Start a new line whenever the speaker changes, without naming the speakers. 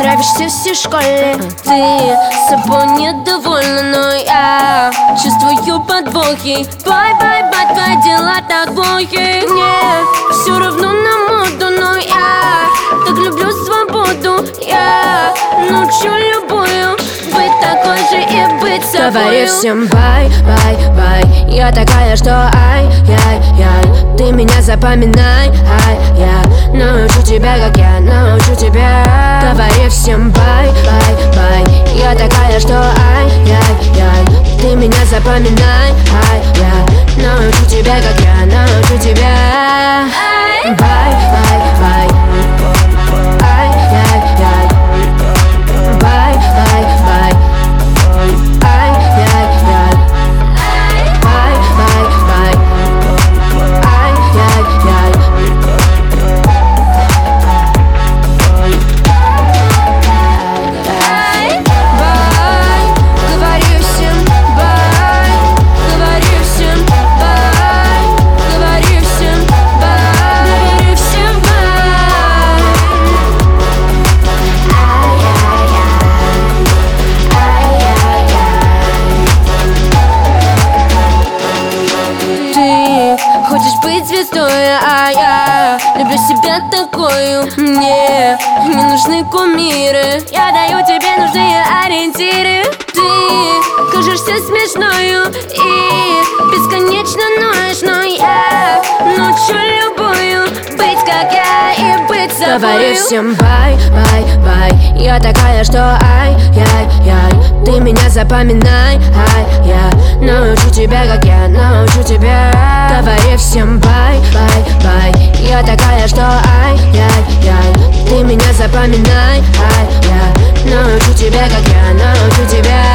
нравишься всей школе. Ты собой недовольна, но я чувствую подвохи. Бай-бай-бай, твои дела так плохи. Мне все равно на моду, но я так люблю свободу. Я научу любую быть такой же и быть собой. Говори всем бай-бай-бай, я такая, что ай-яй-яй. Ты меня запоминай, ай-я научу тебя, как я научу тебя. Говори всем бай-бай-бай, я такая, что ай-яй-яй. Ты меня запоминай, ай-я научу тебя, как я научу тебя. Бай-бай-бай, ай-яй-яй. Бай-бай-бай, ай-яй-яй. Бай-бай-бай, ай-яй-яй. Бай, говори всем бай, говори всем бай, говори всем бай, говори всем бай. Ты хочешь быть звездой, а я люблю себя такую. Мне не нужны кумиры, я даю тебе нужные ориентиры. Ты кажешься смешною и бесконечно ноешь, но я научу любую быть как я и быть собой. Говори всем бай-бай-бай, я такая, что ай-яй-яй. Ты меня запоминай, ай-я научу тебя, как я научу тебя. Говори всем бай-бай-бай, я такая, что ай-яй-яй. Ты меня запоминай, ай-я научу тебя, как я научу тебя.